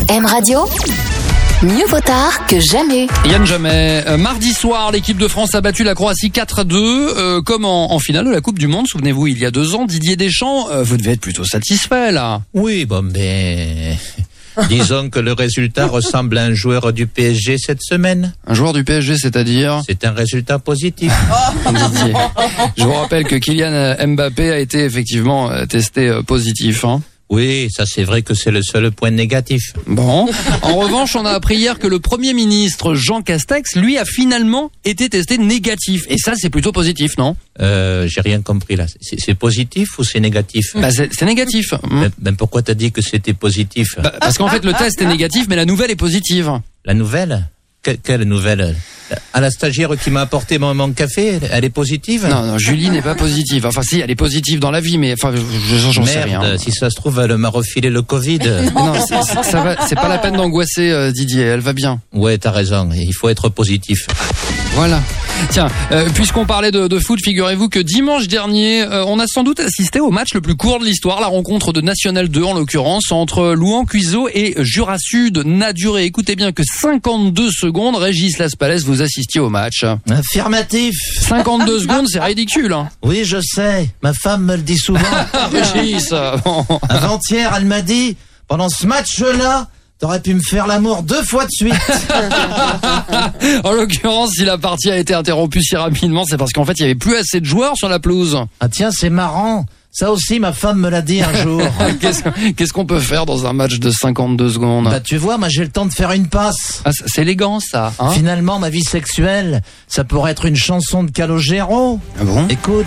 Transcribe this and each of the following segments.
M Radio, mieux vaut tard que jamais. Yann Jamais. Mardi soir, l'équipe de France a battu la Croatie 4-2, comme en finale de la Coupe du Monde. Souvenez-vous, il y a 2 ans, Didier Deschamps, vous devez être plutôt satisfait, là. Oui, bon, ben... disons que le résultat ressemble à un joueur du PSG cette semaine. Un joueur du PSG, c'est-à-dire? C'est un résultat positif. Didier. Je vous rappelle que Kylian Mbappé a été effectivement testé positif, hein. Oui, ça c'est vrai que c'est le seul point négatif. Bon. En revanche, on a appris hier que le Premier ministre Jean Castex, lui, a finalement été testé négatif. Et ça, c'est plutôt positif, non? J'ai rien compris là. C'est positif ou c'est négatif? Bah, c'est négatif. Ben pourquoi t'as dit que c'était positif? Parce qu'en fait, le test est négatif, mais la nouvelle est positive. La nouvelle? Quelle nouvelle? À la stagiaire qui m'a apporté mon café, elle est positive? Non, Julie n'est pas positive. Enfin, si, elle est positive dans la vie, mais enfin, j'en sais rien. Merde, si ça se trouve, elle m'a refilé le Covid. Non, ça va, c'est pas la peine d'angoisser Didier, elle va bien. Ouais, t'as raison, il faut être positif. Voilà. Tiens, puisqu'on parlait de foot, figurez-vous que dimanche dernier, on a sans doute assisté au match le plus court de l'histoire, la rencontre de National 2 en l'occurrence, entre Louan Cuiseaux et Jura Sud n'a duré, écoutez bien, que 52 secondes. Régis Laspalès, vous assistiez au match. Affirmatif. 52 secondes, c'est ridicule, hein. Oui, je sais. Ma femme me le dit souvent. Régis, bon. Avant-hier, elle m'a dit, pendant ce match-là, t'aurais pu me faire l'amour 2 fois de suite. En l'occurrence, si la partie a été interrompue si rapidement, c'est parce qu'en fait, il y avait plus assez de joueurs sur la pelouse. Ah tiens, c'est marrant. Ça aussi, ma femme me l'a dit un jour. Qu'est-ce qu'on peut faire dans un match de 52 secondes? Bah tu vois, moi j'ai le temps de faire une passe. Ah, c'est élégant ça, hein? Finalement, ma vie sexuelle, ça pourrait être une chanson de Calogero. Ah bon? Écoute.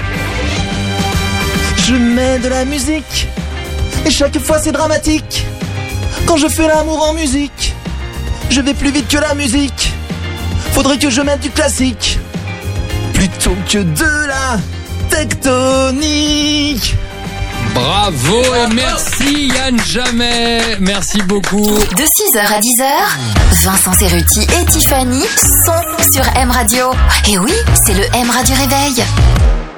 Je mets de la musique et chaque fois c'est dramatique. Quand je fais l'amour en musique, je vais plus vite que la musique. Faudrait que je mette du classique plutôt que de la tectonique. Bravo et merci Yann Jamais. Merci beaucoup. De 6h à 10h, Vincent Cerruti et Tiffany sont sur M Radio. Et oui, c'est le M Radio Réveil.